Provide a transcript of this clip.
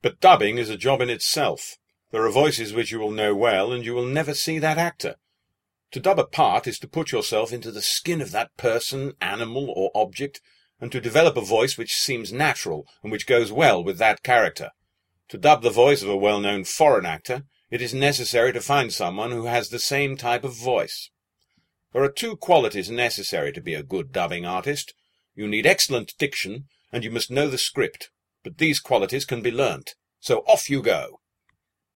But dubbing is a job in itself. There are voices which you will know well, and you will never see that actor. To dub a part is to put yourself into the skin of that person, animal, or object, and to develop a voice which seems natural and which goes well with that character. To dub the voice of a well-known foreign actor, it is necessary to find someone who has the same type of voice. There are two qualities necessary to be a good dubbing artist. You need excellent diction, and you must know the script. But these qualities can be learnt. So off you go.